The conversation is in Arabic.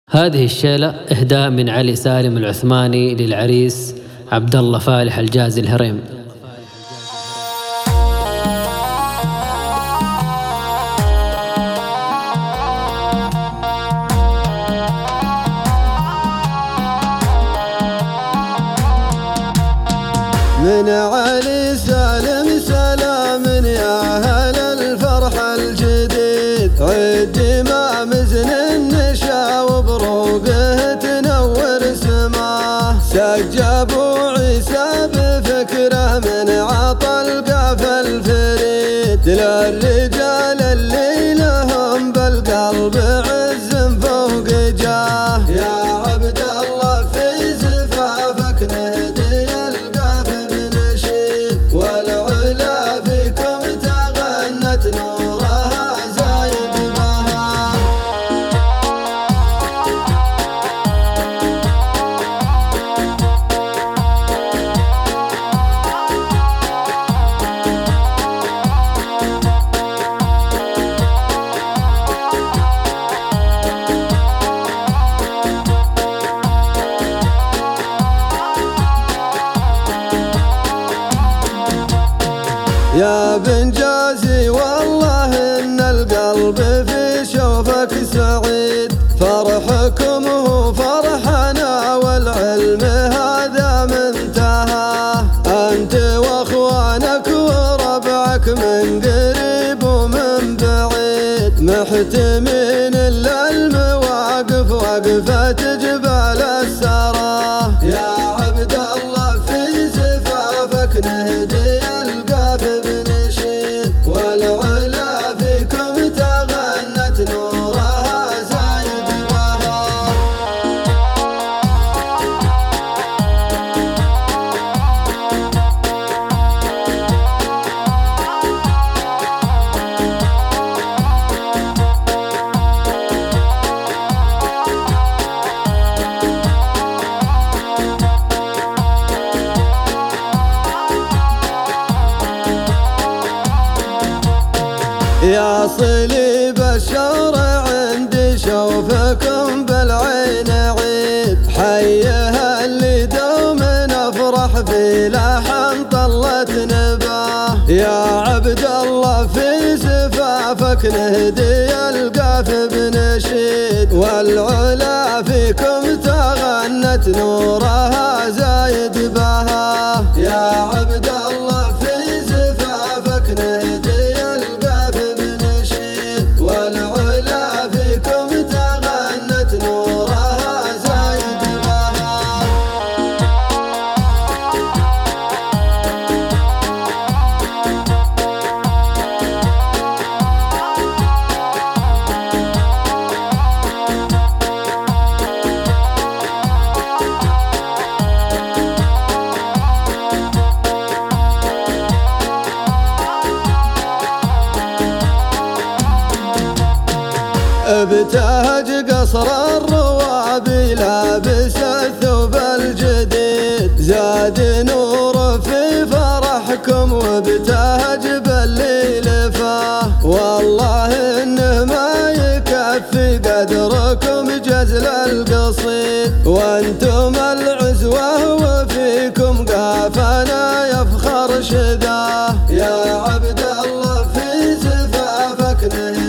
هذه الشيلة إهداء من علي سالم العثماني للعريس عبد الله فالح الجازي الهريم. من علي سالم سلام يا أهل الفرح الجديد، عيد ما مزن النشا وبروقه تنور سماه، سجبوا عيسى بفكره من عطى القاف الفريد، للرجال اللي لهم بالقلب عز فوق جاه، يا عبد الله في زفافك نهدي القاف بنشيد، والعلا فيكم تغنت نورها زايد بها. يا بن جازي والله إن القلب في شوفك سعيد، فرحكم هو فرحنا والعلم هذا منتهى، أنت وأخوانك وربعك من قريب ومن بعيد، محتمين إلا المواقف وقفة جبال السرى، يا عبد الله في زفافك نهدي القاف بنشيد، والعلا فيكم تغنت نورها زايد بها. يا صليب الشرع عندي شوفكم بالعين عيد، حيها اللي دوم نفرح في لحن طلت نباه، يا عبد الله في زفافك نهدي القاف بنشيد، والعلا فيكم تغنت نورها زايد بها، يا عبد الله في زفافك نهدي القاف بنشيد، والعلا فيكم تغنت نورها زايد بها. ابتهج قصر الروابي لابس الثوب الجديد، زاد نور في فرحكم وابتهج بالليل فاه، والله انه ما يكفي قدركم جزل القصيد، وانتم العزوة وفيكم قافنا يفخر شذاه، يا عبد الله في زفافك